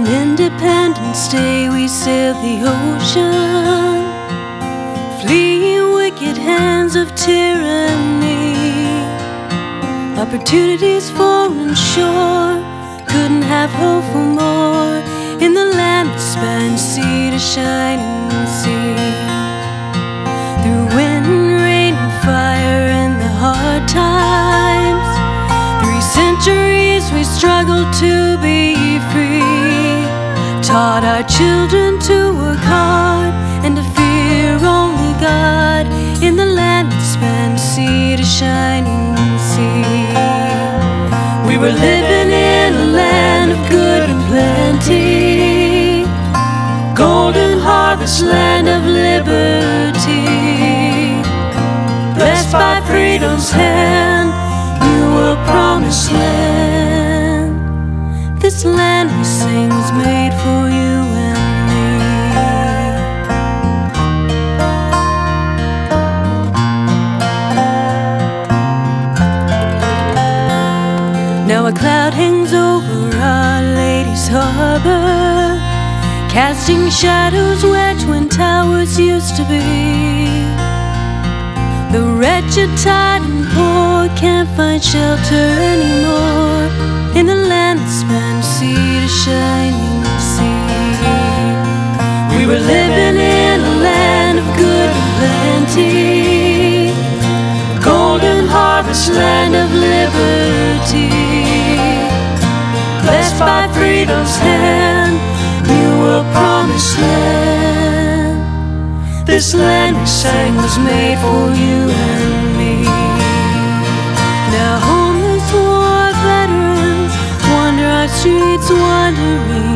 On Independence Day we sailed the ocean, fleeing wicked hands of tyranny. Opportunities foreign shore, couldn't have hope for more, in the land that spanned sea to shining sea. Through wind, rain and fire in the hard times, 3 centuries we struggled to be free. Taught our children to work hard and to fear only God, in the land that spanned sea to shining sea. We were living in a land of good and plenty, golden harvest, land of liberty. Blessed by freedom's hand, new world promised land. This land we sing was made for you and me. Now a cloud hangs over Our Lady's harbor, casting shadows where Twin Towers used to be. The wretched, tired and poor can't find shelter anymore, in the land that spanned sea to shining sea. We were living in a land of good and plenty, golden harvest, land of liberty. Blessed by freedom's hand, new world promised land. This land we sang was made for you and me. Now homeless war veterans wander our streets wandering,